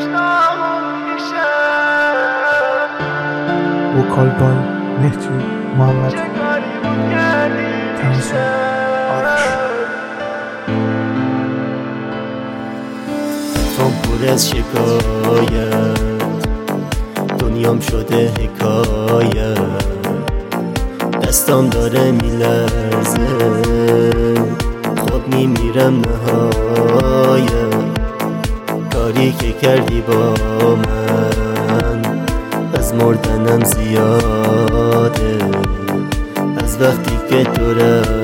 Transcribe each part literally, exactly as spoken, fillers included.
وکال بای مهدی محمد تنظیم آرش. فام پر از شکایت، دنیام شده حکایت، دستام داره میلرزه، خود میمیرم نهایت. کاری که کردی با من از مردنم زیاده، از وقتی که تو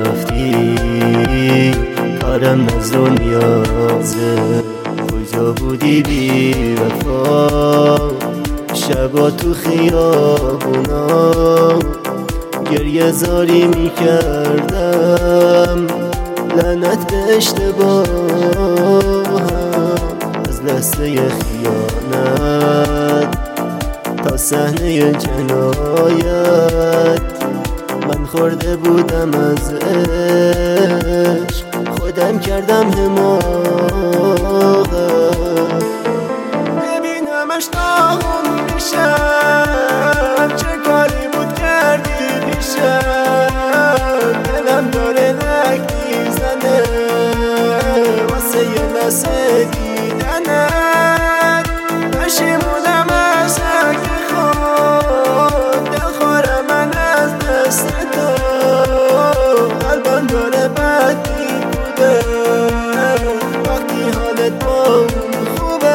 رفتی کارم ناز و نیازه. کجا بودی بی وفا، شبا تو خیابونا گریه زاری می کردم، لعنت به اشتباهم. از لحظه خیانت تا صحنه جنایت من خورده بودم از عشق، خودم کردم حماقت. ببینمش ناهم میشم، چه کاری بود کردی پیشم. دلم داره لک میزنه واسه یه لحظه دیدنت. پشیمونم از حق خود، دلخوره من از دست تو. قلبم داره بد میکنه وقتی حالت با اون خوبه.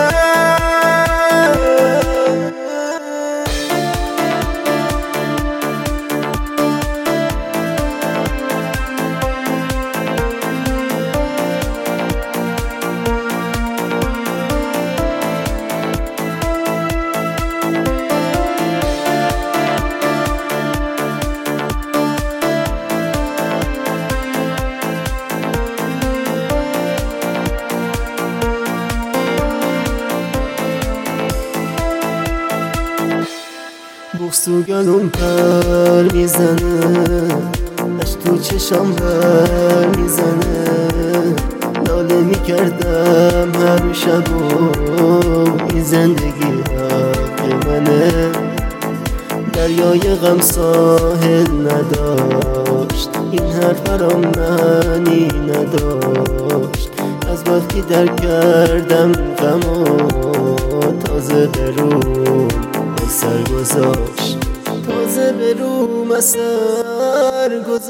بغض تو گلوم پر میزنه، عشق تو چشام بر میزنه. ناله میکردم هر شب و این زندگی حق منه. دریای غم ساحل نداشت، این حرف برام معنی نداشت. از وقتی درک کردم غمو تازه به روم سر گذاشت، تازه به روم اثر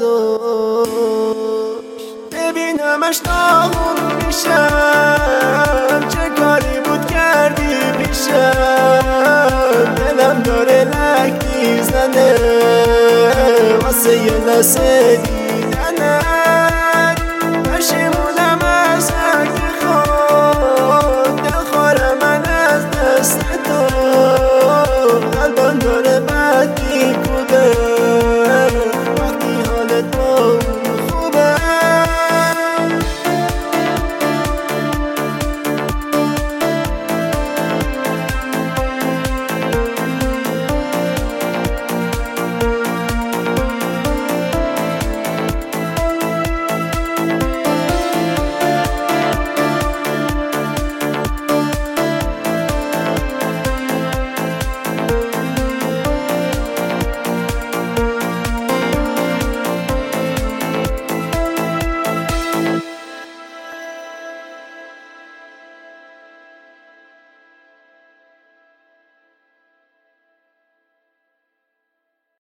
گذاشت. ببینمش ناهم میشم، چه کاری بود کردی پیشم. دلم داره لک میزنه واسه یه لحظه